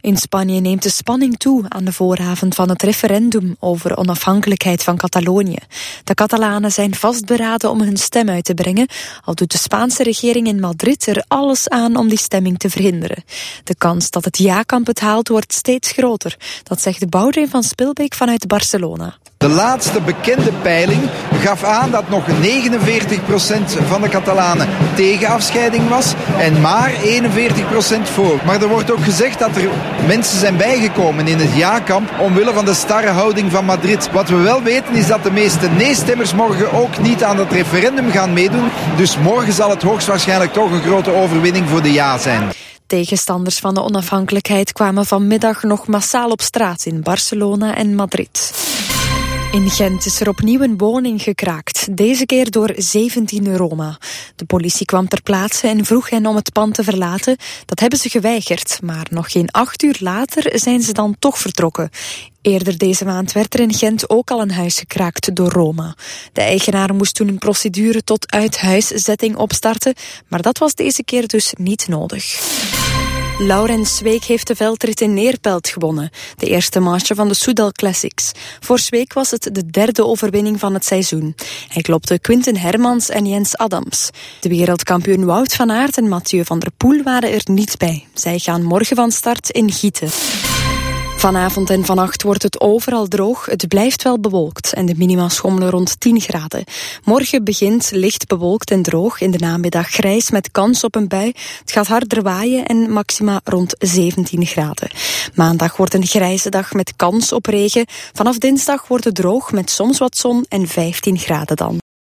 In Spanje neemt de spanning toe aan de vooravond van het referendum over onafhankelijkheid van Catalonië. De Catalanen zijn vastberaden om hun stem uit te brengen, al doet de Spaanse regering in Madrid er alles aan om die stemming te verhinderen. De kans dat het ja-kamp het haalt wordt steeds groter. Dat zegt Boudewijn van Spilbeek vanuit Barcelona. De laatste bekende peiling gaf aan dat nog 49% van de Catalanen tegen afscheiding was en maar 41% voor. Maar er wordt ook gezegd dat er mensen zijn bijgekomen in het ja-kamp omwille van de starre houding van Madrid. Wat we wel weten is dat de meeste nee-stemmers morgen ook niet aan het referendum gaan meedoen. Dus morgen zal het hoogstwaarschijnlijk toch een grote overwinning voor de ja zijn. Tegenstanders van de onafhankelijkheid kwamen vanmiddag nog massaal op straat in Barcelona en Madrid. In Gent is er opnieuw een woning gekraakt, deze keer door 17 Roma. De politie kwam ter plaatse en vroeg hen om het pand te verlaten. Dat hebben ze geweigerd, maar nog geen 8 uur later zijn ze dan toch vertrokken. Eerder deze maand werd er in Gent ook al een huis gekraakt door Roma. De eigenaar moest toen een procedure tot uithuiszetting opstarten, maar dat was deze keer dus niet nodig. Laurens Sweeck heeft de veldrit in Neerpelt gewonnen, de eerste manche van de Soudal Classics. Voor Sweeck was het de 3e overwinning van het seizoen. Hij klopte Quinten Hermans en Jens Adams. De wereldkampioen Wout van Aert en Mathieu van der Poel waren er niet bij. Zij gaan morgen van start in Gieten. Vanavond en vannacht wordt het overal droog. Het blijft wel bewolkt en de minima schommelen rond 10 graden. Morgen begint licht bewolkt en droog. In de namiddag grijs met kans op een bui. Het gaat harder waaien en maxima rond 17 graden. Maandag wordt een grijze dag met kans op regen. Vanaf dinsdag wordt het droog met soms wat zon en 15 graden dan.